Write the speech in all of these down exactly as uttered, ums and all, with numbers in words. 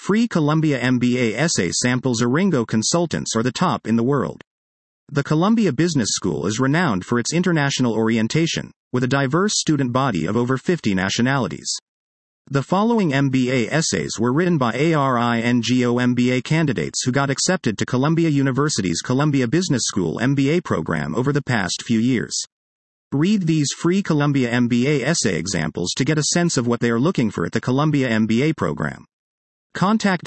free Columbia M B A essay samples. Aringo Consultants are the top in the world. The Columbia Business School is renowned for its international orientation, with a diverse student body of over fifty nationalities. The following M B A essays were written by Aringo M B A candidates who got accepted to Columbia University's Columbia Business School M B A program over the past few years. Read these free Columbia M B A essay examples to get a sense of what they are looking for at the Columbia M B A program. Contact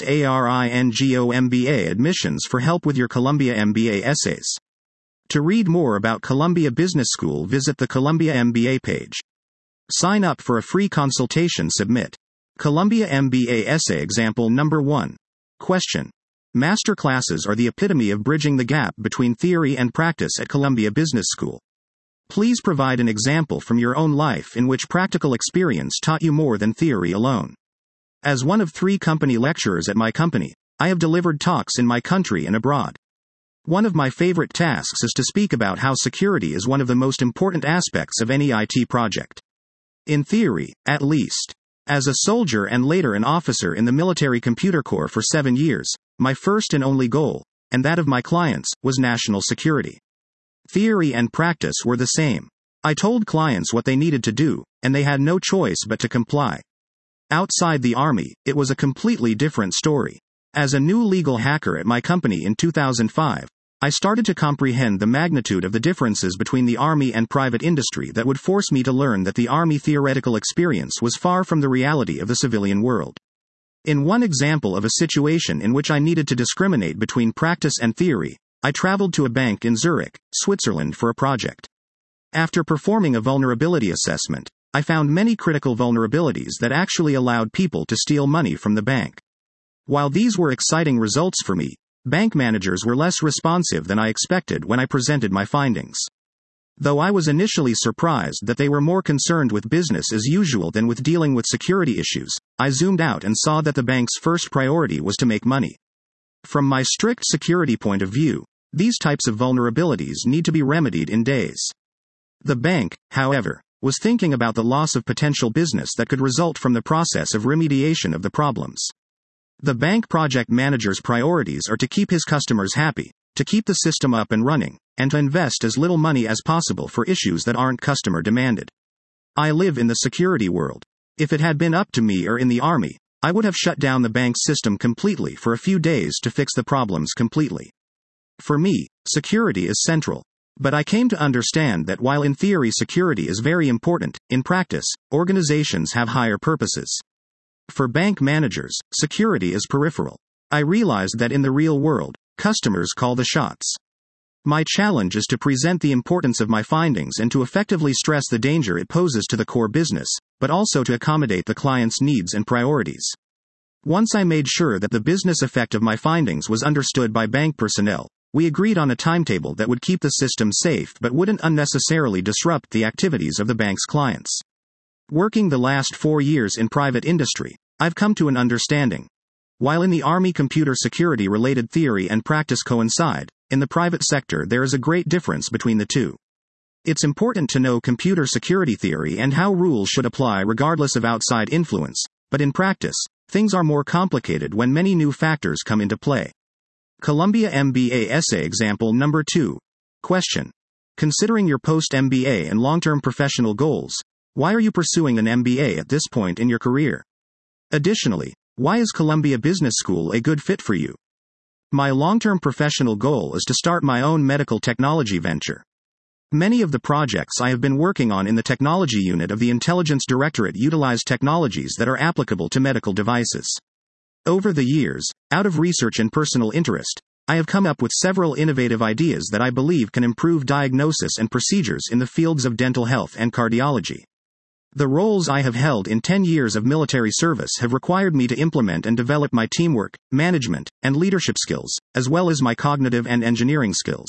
Aringo M B A Admissions for help with your Columbia M B A essays. To read more about Columbia Business School, visit the Columbia M B A page. Sign up for a free consultation. Submit. Columbia M B A essay example number one. Question. Master classes are the epitome of bridging the gap between theory and practice at Columbia Business School. Please provide an example from your own life in which practical experience taught you more than theory alone. As one of three company lecturers at my company, I have delivered talks in my country and abroad. One of my favorite tasks is to speak about how security is one of the most important aspects of any I T project. In theory, at least. As a soldier and later an officer in the Military Computer Corps for seven years, my first and only goal, and that of my clients, was national security. Theory and practice were the same. I told clients what they needed to do, and they had no choice but to comply. Outside the Army, it was a completely different story. As a new legal hacker at my company in two thousand five, I started to comprehend the magnitude of the differences between the Army and private industry that would force me to learn that the Army theoretical experience was far from the reality of the civilian world. In one example of a situation in which I needed to discriminate between practice and theory, I traveled to a bank in Zurich, Switzerland for a project. After performing a vulnerability assessment, I found many critical vulnerabilities that actually allowed people to steal money from the bank. While these were exciting results for me, bank managers were less responsive than I expected when I presented my findings. Though I was initially surprised that they were more concerned with business as usual than with dealing with security issues, I zoomed out and saw that the bank's first priority was to make money. From my strict security point of view, these types of vulnerabilities need to be remedied in days. The bank, however, was thinking about the loss of potential business that could result from the process of remediation of the problems. The bank project manager's priorities are to keep his customers happy, to keep the system up and running, and to invest as little money as possible for issues that aren't customer demanded. I live in the security world. If it had been up to me or in the Army, I would have shut down the bank's system completely for a few days to fix the problems completely. For me, security is central. But I came to understand that while in theory security is very important, in practice, organizations have higher purposes. For bank managers, security is peripheral. I realized that in the real world, customers call the shots. My challenge is to present the importance of my findings and to effectively stress the danger it poses to the core business, but also to accommodate the client's needs and priorities. Once I made sure that the business effect of my findings was understood by bank personnel, we agreed on a timetable that would keep the system safe but wouldn't unnecessarily disrupt the activities of the bank's clients. Working the last four years in private industry, I've come to an understanding. While in the Army computer security-related theory and practice coincide, in the private sector there is a great difference between the two. It's important to know computer security theory and how rules should apply regardless of outside influence, but in practice, things are more complicated when many new factors come into play. Columbia M B A essay example number two. Question. Considering your post-M B A and long-term professional goals, why are you pursuing an M B A at this point in your career? Additionally, why is Columbia Business School a good fit for you? My long-term professional goal is to start my own medical technology venture. Many of the projects I have been working on in the technology unit of the Intelligence Directorate utilize technologies that are applicable to medical devices. Over the years, out of research and personal interest, I have come up with several innovative ideas that I believe can improve diagnosis and procedures in the fields of dental health and cardiology. The roles I have held in ten years of military service have required me to implement and develop my teamwork, management, and leadership skills, as well as my cognitive and engineering skills.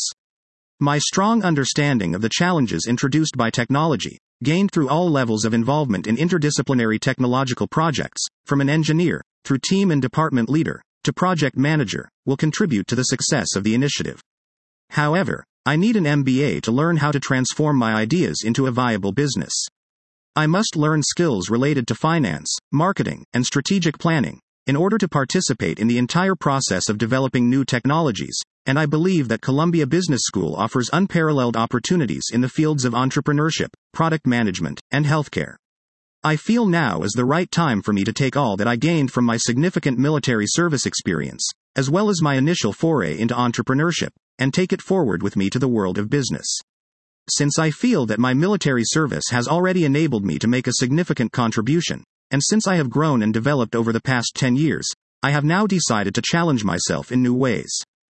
My strong understanding of the challenges introduced by technology, gained through all levels of involvement in interdisciplinary technological projects, from an engineer, through team and department leader, to project manager, will contribute to the success of the initiative. However, I need an M B A to learn how to transform my ideas into a viable business. I must learn skills related to finance, marketing, and strategic planning, in order to participate in the entire process of developing new technologies, and I believe that Columbia Business School offers unparalleled opportunities in the fields of entrepreneurship, product management, and healthcare. I feel now is the right time for me to take all that I gained from my significant military service experience, as well as my initial foray into entrepreneurship, and take it forward with me to the world of business. Since I feel that my military service has already enabled me to make a significant contribution, and since I have grown and developed over the past ten years, I have now decided to challenge myself in new ways.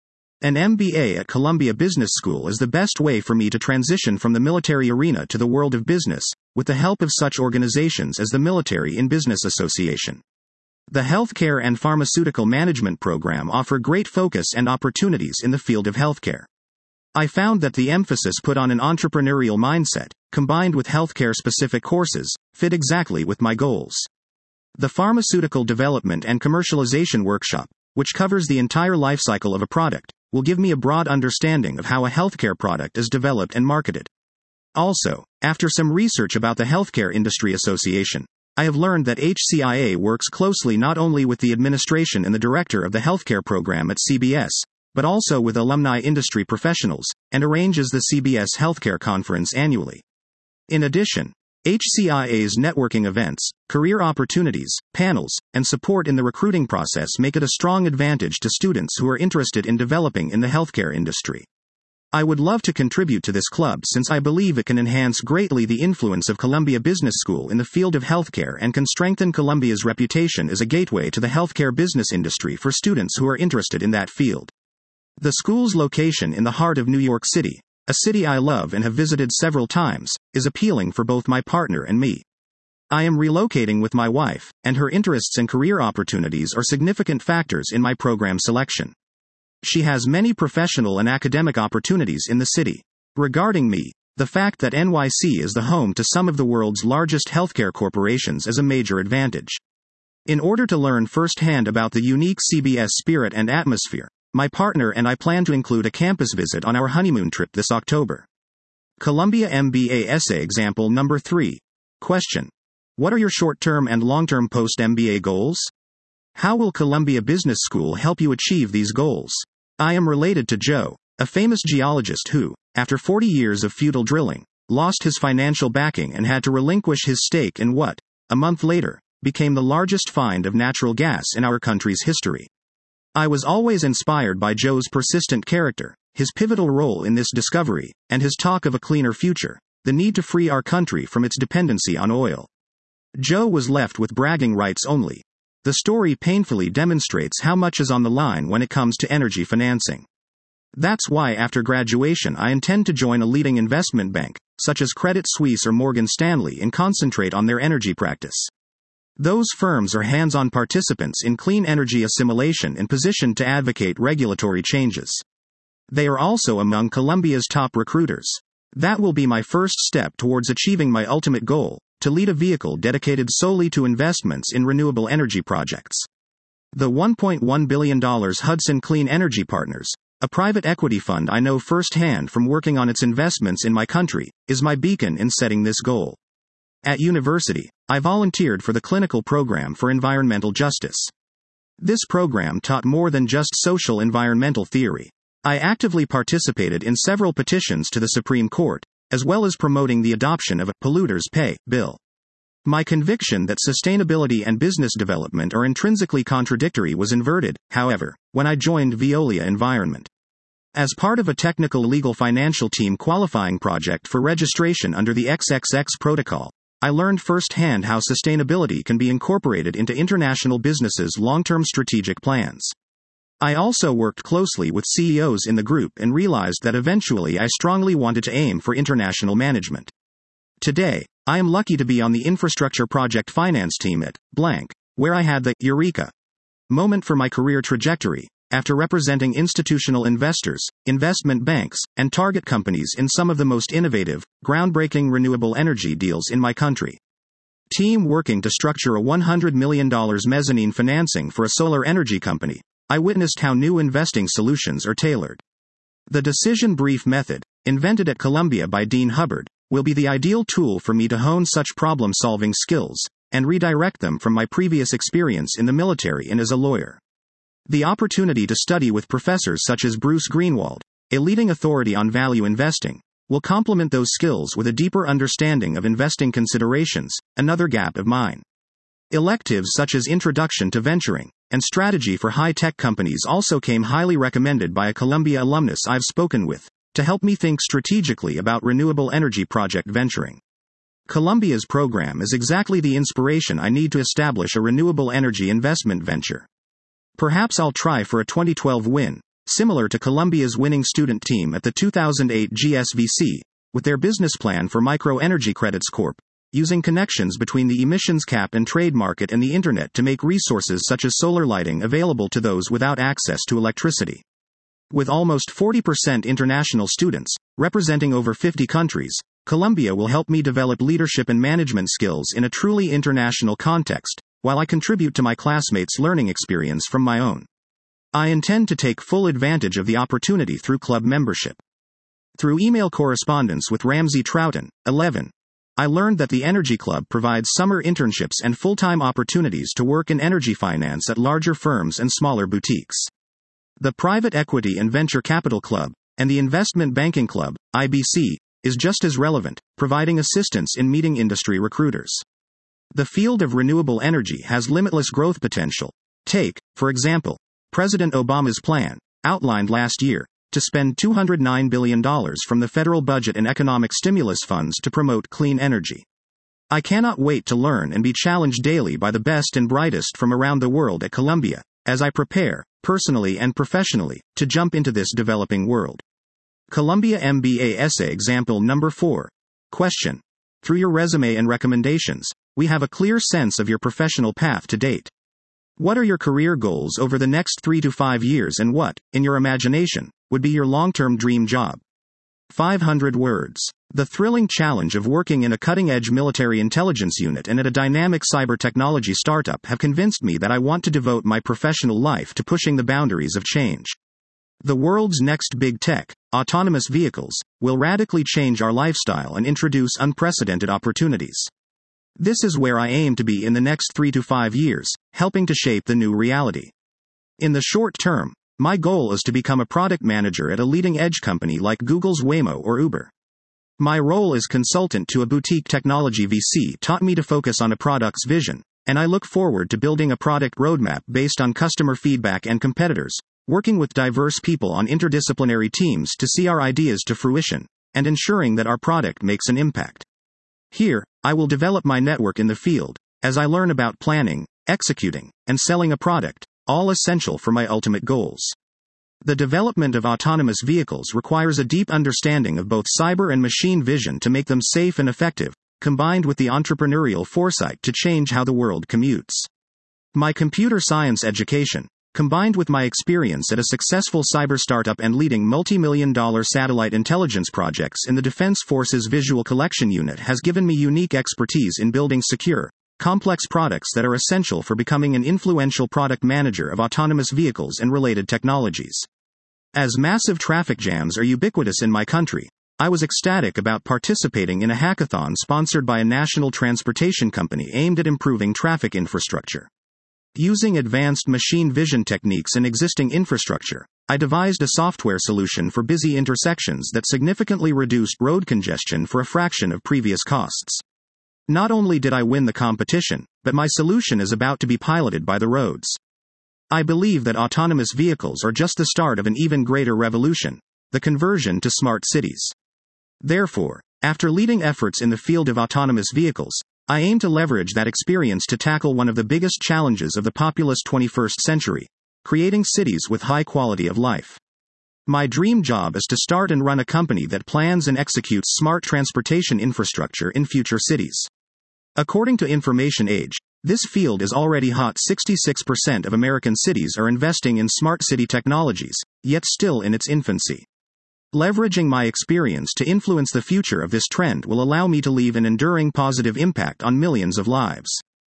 An M B A at Columbia Business School is the best way for me to transition from the military arena to the world of business, with the help of such organizations as the Military in Business Association. The Healthcare and Pharmaceutical Management program offer great focus and opportunities in the field of healthcare. I found that the emphasis put on an entrepreneurial mindset, combined with healthcare-specific courses, fit exactly with my goals. The Pharmaceutical Development and Commercialization Workshop, which covers the entire life cycle of a product, will give me a broad understanding of how a healthcare product is developed and marketed. Also, after some research about the Healthcare Industry Association, I have learned that H C I A works closely not only with the administration and the director of the healthcare program at C B S, but also with alumni industry professionals, and arranges the C B S Healthcare Conference annually. In addition, H C I A's networking events, career opportunities, panels, and support in the recruiting process make it a strong advantage to students who are interested in developing in the healthcare industry. I would love to contribute to this club since I believe it can enhance greatly the influence of Columbia Business School in the field of healthcare and can strengthen Columbia's reputation as a gateway to the healthcare business industry for students who are interested in that field. The school's location in the heart of New York City, a city I love and have visited several times, is appealing for both my partner and me. I am relocating with my wife, and her interests and career opportunities are significant factors in my program selection. She has many professional and academic opportunities in the city. Regarding me, the fact that N Y C is the home to some of the world's largest healthcare corporations is a major advantage. In order to learn firsthand about the unique C B S spirit and atmosphere, my partner and I plan to include a campus visit on our honeymoon trip this October. Columbia M B A Essay Example Number three. Question. What are your short-term and long-term post-M B A goals? How will Columbia Business School help you achieve these goals? I am related to Joe, a famous geologist who, after forty years of futile drilling, lost his financial backing and had to relinquish his stake in what, a month later, became the largest find of natural gas in our country's history. I was always inspired by Joe's persistent character, his pivotal role in this discovery, and his talk of a cleaner future, the need to free our country from its dependency on oil. Joe was left with bragging rights only. The story painfully demonstrates how much is on the line when it comes to energy financing. That's why after graduation I intend to join a leading investment bank, such as Credit Suisse or Morgan Stanley, and concentrate on their energy practice. Those firms are hands-on participants in clean energy assimilation and positioned to advocate regulatory changes. They are also among Columbia's top recruiters. That will be my first step towards achieving my ultimate goal, to lead a vehicle dedicated solely to investments in renewable energy projects. The one point one billion dollars Hudson Clean Energy Partners, a private equity fund I know firsthand from working on its investments in my country, is my beacon in setting this goal. At university, I volunteered for the Clinical Program for Environmental Justice. This program taught more than just social environmental theory. I actively participated in several petitions to the Supreme Court, as well as promoting the adoption of a Polluters Pay bill. My conviction that sustainability and business development are intrinsically contradictory was inverted, however, when I joined Veolia Environment. As part of a technical legal financial team qualifying project for registration under the X X X protocol, I learned firsthand how sustainability can be incorporated into international businesses' long-term strategic plans. I also worked closely with C E Os in the group and realized that eventually I strongly wanted to aim for international management. Today, I am lucky to be on the infrastructure project finance team at blank, where I had the eureka moment for my career trajectory, after representing institutional investors, investment banks, and target companies in some of the most innovative, groundbreaking renewable energy deals in my country. Team working to structure a one hundred million dollars mezzanine financing for a solar energy company, I witnessed how new investing solutions are tailored. The decision brief method, invented at Columbia by Dean Hubbard, will be the ideal tool for me to hone such problem-solving skills, and redirect them from my previous experience in the military and as a lawyer. The opportunity to study with professors such as Bruce Greenwald, a leading authority on value investing, will complement those skills with a deeper understanding of investing considerations, another gap of mine. Electives such as Introduction to Venturing and Strategy for High-Tech Companies also came highly recommended by a Columbia alumnus I've spoken with, to help me think strategically about renewable energy project venturing. Columbia's program is exactly the inspiration I need to establish a renewable energy investment venture. Perhaps I'll try for a twenty twelve win, similar to Columbia's winning student team at the two thousand eight G S V C, with their business plan for Micro Energy Credits Corp, using connections between the emissions cap and trade market and the internet to make resources such as solar lighting available to those without access to electricity. With almost forty percent international students, representing over fifty countries, Columbia will help me develop leadership and management skills in a truly international context, while I contribute to my classmates' learning experience from my own. I intend to take full advantage of the opportunity through club membership. Through email correspondence with Ramsey Troughton, eleven, I learned that the Energy Club provides summer internships and full-time opportunities to work in energy finance at larger firms and smaller boutiques. The Private Equity and Venture Capital Club, and the Investment Banking Club, I B C, is just as relevant, providing assistance in meeting industry recruiters. The field of renewable energy has limitless growth potential. Take, for example, President Obama's plan, outlined last year, to spend two hundred nine billion dollars from the federal budget and economic stimulus funds to promote clean energy. I cannot wait to learn and be challenged daily by the best and brightest from around the world at Columbia, as I prepare, personally and professionally, to jump into this developing world. Columbia M B A Essay Example Number four. Question. Through your resume and recommendations, we have a clear sense of your professional path to date. What are your career goals over the next three to five years and what, in your imagination, would be your long-term dream job? five hundred words. The thrilling challenge of working in a cutting-edge military intelligence unit and at a dynamic cyber technology startup have convinced me that I want to devote my professional life to pushing the boundaries of change. The world's next big tech, autonomous vehicles, will radically change our lifestyle and introduce unprecedented opportunities. This is where I aim to be in the next three to five years, helping to shape the new reality. In the short term, my goal is to become a product manager at a leading-edge company like Google's Waymo or Uber. My role as consultant to a boutique technology V C taught me to focus on a product's vision, and I look forward to building a product roadmap based on customer feedback and competitors, working with diverse people on interdisciplinary teams to see our ideas to fruition, and ensuring that our product makes an impact. Here, I will develop my network in the field, as I learn about planning, executing, and selling a product, all essential for my ultimate goals. The development of autonomous vehicles requires a deep understanding of both cyber and machine vision to make them safe and effective, combined with the entrepreneurial foresight to change how the world commutes. My computer science education, combined with my experience at a successful cyber startup and leading multi-million dollar satellite intelligence projects in the Defense Force's Visual Collection Unit, has given me unique expertise in building secure, complex products that are essential for becoming an influential product manager of autonomous vehicles and related technologies. As massive traffic jams are ubiquitous in my country, I was ecstatic about participating in a hackathon sponsored by a national transportation company aimed at improving traffic infrastructure. Using advanced machine vision techniques and existing infrastructure, I devised a software solution for busy intersections that significantly reduced road congestion for a fraction of previous costs. Not only did I win the competition, but my solution is about to be piloted by the roads. I believe that autonomous vehicles are just the start of an even greater revolution, the conversion to smart cities. Therefore, after leading efforts in the field of autonomous vehicles, I aim to leverage that experience to tackle one of the biggest challenges of the populous twenty-first century, creating cities with high quality of life. My dream job is to start and run a company that plans and executes smart transportation infrastructure in future cities. According to Information Age, this field is already hot. sixty-six percent of American cities are investing in smart city technologies, yet still in its infancy. Leveraging my experience to influence the future of this trend will allow me to leave an enduring positive impact on millions of lives.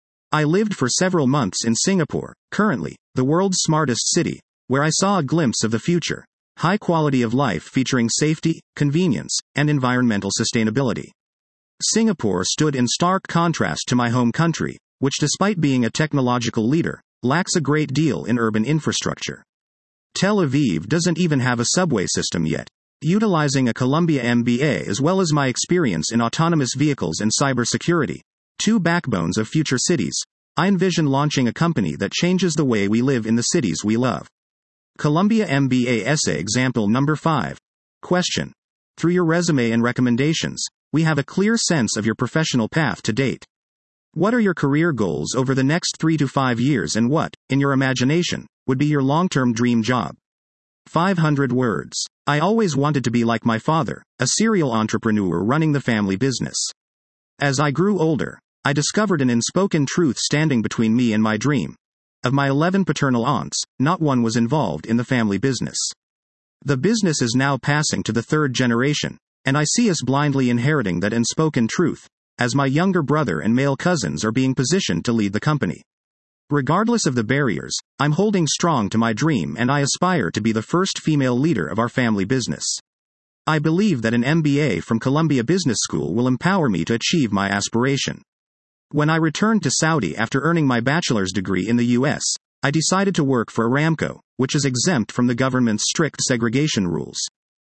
I lived for several months in Singapore, currently, the world's smartest city, where I saw a glimpse of the future, high quality of life featuring safety, convenience, and environmental sustainability. Singapore stood in stark contrast to my home country, which despite being a technological leader, lacks a great deal in urban infrastructure. Tel Aviv doesn't even have a subway system yet. Utilizing a Columbia M B A as well as my experience in autonomous vehicles and cybersecurity, two backbones of future cities, I envision launching a company that changes the way we live in the cities we love. Columbia M B A Essay Example Number five. Question. Through your resume and recommendations, we have a clear sense of your professional path to date. What are your career goals over the next three to five years and what, in your imagination, would be your long-term dream job? five hundred words. I always wanted to be like my father, a serial entrepreneur running the family business. As I grew older, I discovered an unspoken truth standing between me and my dream. Of my eleven paternal aunts, not one was involved in the family business. The business is now passing to the third generation, and I see us blindly inheriting that unspoken truth, as my younger brother and male cousins are being positioned to lead the company. Regardless of the barriers, I'm holding strong to my dream and I aspire to be the first female leader of our family business. I believe that an M B A from Columbia Business School will empower me to achieve my aspiration. When I returned to Saudi after earning my bachelor's degree in the U S, I decided to work for Aramco, which is exempt from the government's strict segregation rules.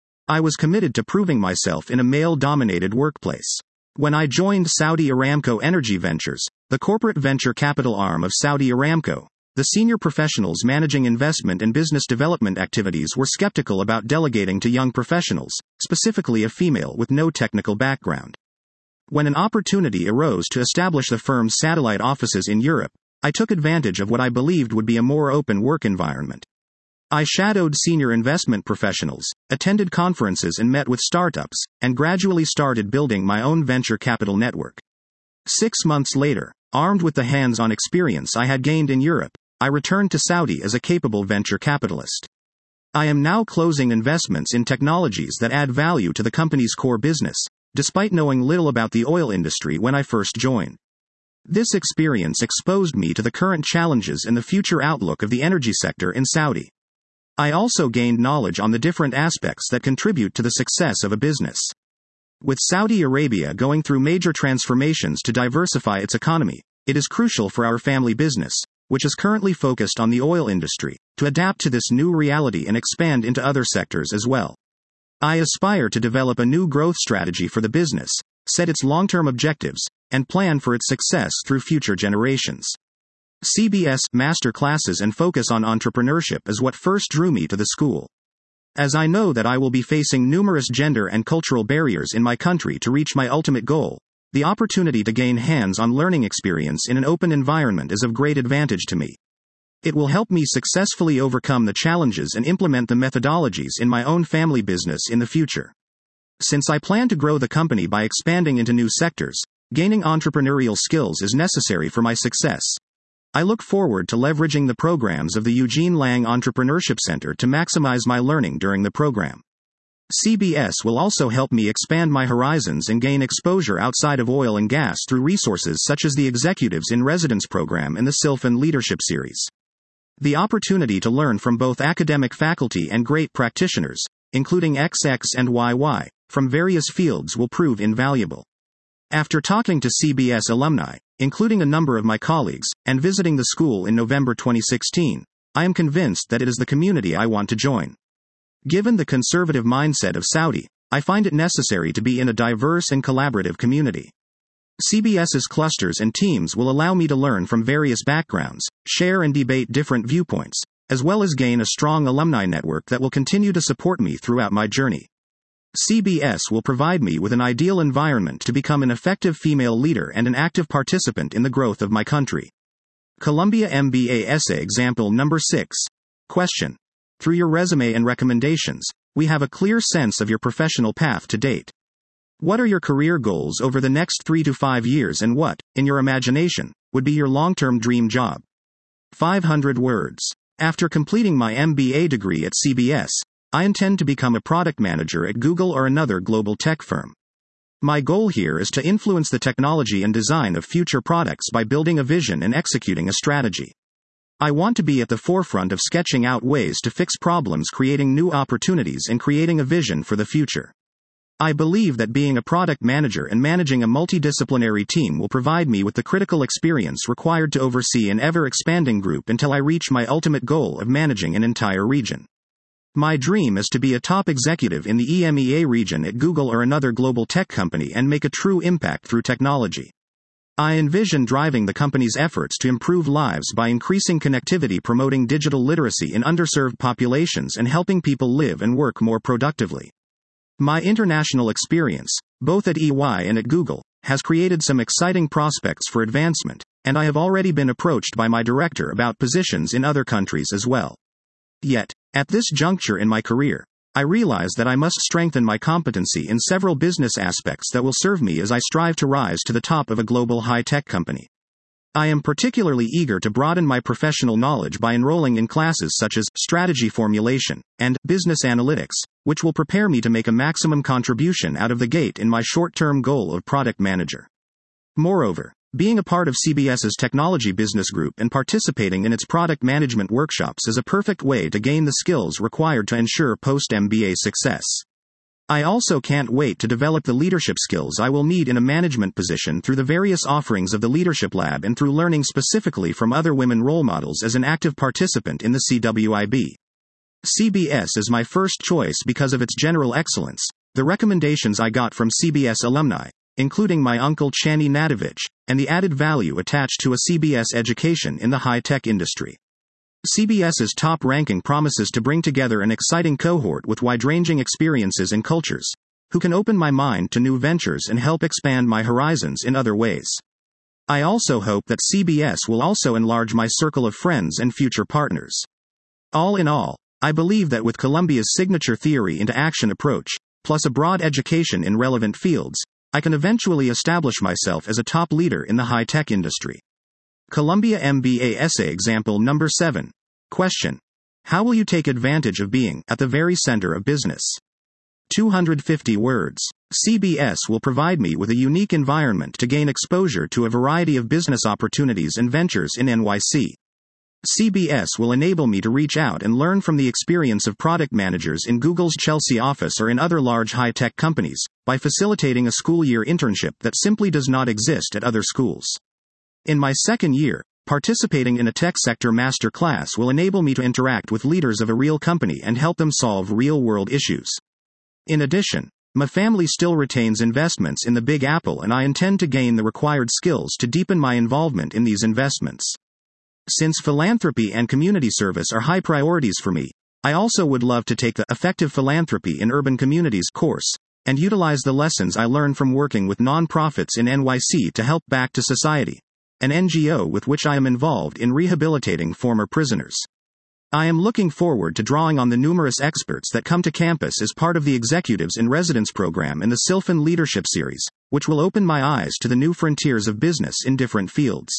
I was committed to proving myself in a male-dominated workplace. When I joined Saudi Aramco Energy Ventures, the corporate venture capital arm of Saudi Aramco, the senior professionals managing investment and business development activities were skeptical about delegating to young professionals, specifically a female with no technical background. When an opportunity arose to establish the firm's satellite offices in Europe, I took advantage of what I believed would be a more open work environment. I shadowed senior investment professionals, attended conferences and met with startups, and gradually started building my own venture capital network. Six months later, armed with the hands-on experience I had gained in Europe, I returned to Saudi as a capable venture capitalist. I am now closing investments in technologies that add value to the company's core business, despite knowing little about the oil industry when I first joined. This experience exposed me to the current challenges and the future outlook of the energy sector in Saudi. I also gained knowledge on the different aspects that contribute to the success of a business. With Saudi Arabia going through major transformations to diversify its economy, it is crucial for our family business, which is currently focused on the oil industry, to adapt to this new reality and expand into other sectors as well. I aspire to develop a new growth strategy for the business, set its long-term objectives, and plan for its success through future generations. C B S master classes and focus on entrepreneurship is what first drew me to the school. As I know that I will be facing numerous gender and cultural barriers in my country to reach my ultimate goal, the opportunity to gain hands-on learning experience in an open environment is of great advantage to me. It will help me successfully overcome the challenges and implement the methodologies in my own family business in the future. Since I plan to grow the company by expanding into new sectors, gaining entrepreneurial skills is necessary for my success. I look forward to leveraging the programs of the Eugene Lang Entrepreneurship Center to maximize my learning during the program. C B S will also help me expand my horizons and gain exposure outside of oil and gas through resources such as the Executives in Residence program and the Sylphan Leadership Series. The opportunity to learn from both academic faculty and great practitioners, including X X and Y Y, from various fields will prove invaluable. After talking to C B S alumni, including a number of my colleagues, and visiting the school in November twenty sixteen, I am convinced that it is the community I want to join. Given the conservative mindset of Saudi, I find it necessary to be in a diverse and collaborative community. CBS's clusters and teams will allow me to learn from various backgrounds, share and debate different viewpoints, as well as gain a strong alumni network that will continue to support me throughout my journey. C B S will provide me with an ideal environment to become an effective female leader and an active participant in the growth of my country. Columbia M B A Essay Example Number six. Question. Through your resume and recommendations, we have a clear sense of your professional path to date. What are your career goals over the next three to five years and what, in your imagination, would be your long-term dream job? five hundred words. After completing my M B A degree at C B S, I intend to become a product manager at Google or another global tech firm. My goal here is to influence the technology and design of future products by building a vision and executing a strategy. I want to be at the forefront of sketching out ways to fix problems, creating new opportunities, and creating a vision for the future. I believe that being a product manager and managing a multidisciplinary team will provide me with the critical experience required to oversee an ever-expanding group until I reach my ultimate goal of managing an entire region. My dream is to be a top executive in the E M E A region at Google or another global tech company and make a true impact through technology. I envision driving the company's efforts to improve lives by increasing connectivity, promoting digital literacy in underserved populations, and helping people live and work more productively. My international experience, both at E Y and at Google, has created some exciting prospects for advancement, and I have already been approached by my director about positions in other countries as well. Yet, at this juncture in my career, I realize that I must strengthen my competency in several business aspects that will serve me as I strive to rise to the top of a global high-tech company. I am particularly eager to broaden my professional knowledge by enrolling in classes such as strategy formulation and business analytics, which will prepare me to make a maximum contribution out of the gate in my short-term goal of product manager. Moreover, being a part of CBS's technology business group and participating in its product management workshops is a perfect way to gain the skills required to ensure post-M B A success. I also can't wait to develop the leadership skills I will need in a management position through the various offerings of the Leadership Lab and through learning specifically from other women role models as an active participant in the C W I B. C B S is my first choice because of its general excellence, the recommendations I got from C B S alumni, including my uncle Chani Nadovich, and the added value attached to a C B S education in the high-tech industry. CBS's top ranking promises to bring together an exciting cohort with wide-ranging experiences and cultures, who can open my mind to new ventures and help expand my horizons in other ways. I also hope that C B S will also enlarge my circle of friends and future partners. All in all, I believe that with Columbia's signature theory into action approach, plus a broad education in relevant fields, I can eventually establish myself as a top leader in the high-tech industry. Columbia M B A Essay Example Number seven. Question. How will you take advantage of being at the very center of business? two hundred fifty words. C B S will provide me with a unique environment to gain exposure to a variety of business opportunities and ventures in N Y C. C B S will enable me to reach out and learn from the experience of product managers in Google's Chelsea office or in other large high-tech companies, by facilitating a school year internship that simply does not exist at other schools. In my second year, participating in a tech sector master class will enable me to interact with leaders of a real company and help them solve real-world issues. In addition, my family still retains investments in the Big Apple, and I intend to gain the required skills to deepen my involvement in these investments. Since philanthropy and community service are high priorities for me, I also would love to take the Effective Philanthropy in Urban Communities course, and utilize the lessons I learned from working with nonprofits in N Y C to help Back to Society, an N G O with which I am involved in rehabilitating former prisoners. I am looking forward to drawing on the numerous experts that come to campus as part of the Executives in Residence program in the Sylphan Leadership Series, which will open my eyes to the new frontiers of business in different fields.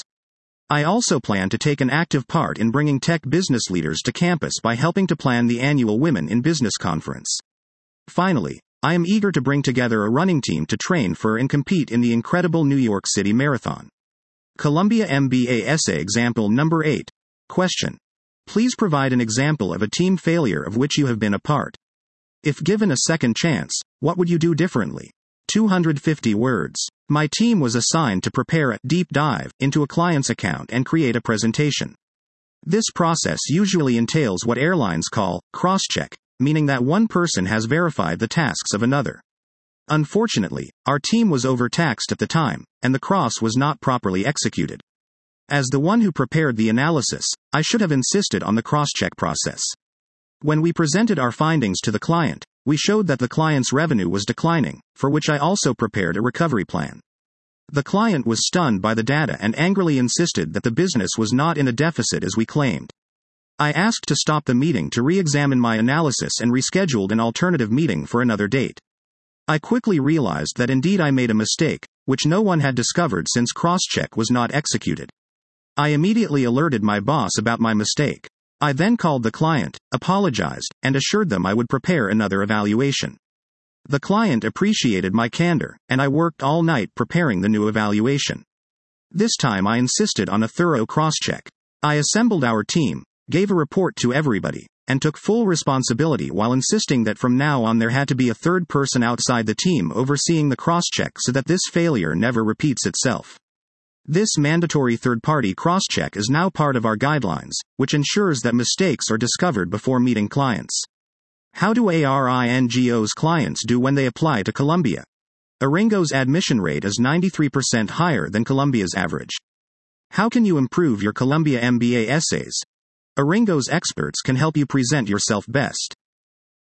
I also plan to take an active part in bringing tech business leaders to campus by helping to plan the annual Women in Business Conference. Finally, I am eager to bring together a running team to train for and compete in the incredible New York City Marathon. Columbia M B A Essay Example Number eight. Question. Please provide an example of a team failure of which you have been a part. If given a second chance, what would you do differently? two hundred fifty words. My team was assigned to prepare a deep dive into a client's account and create a presentation. This process usually entails what airlines call cross-check, meaning that one person has verified the tasks of another. Unfortunately, our team was overtaxed at the time, and the cross was not properly executed. As the one who prepared the analysis, I should have insisted on the cross-check process. When we presented our findings to the client, we showed that the client's revenue was declining, for which I also prepared a recovery plan. The client was stunned by the data and angrily insisted that the business was not in a deficit as we claimed. I asked to stop the meeting to re-examine my analysis and rescheduled an alternative meeting for another date. I quickly realized that indeed I made a mistake, which no one had discovered since cross-check was not executed. I immediately alerted my boss about my mistake. I then called the client, apologized, and assured them I would prepare another evaluation. The client appreciated my candor, and I worked all night preparing the new evaluation. This time I insisted on a thorough cross-check. I assembled our team, gave a report to everybody, and took full responsibility while insisting that from now on there had to be a third person outside the team overseeing the cross-check so that this failure never repeats itself. This mandatory third-party cross-check is now part of our guidelines, which ensures that mistakes are discovered before meeting clients. How do Aringo's clients do when they apply to Columbia? Aringo's admission rate is ninety-three percent higher than Columbia's average. How can you improve your Columbia M B A essays? Aringo's experts can help you present yourself best.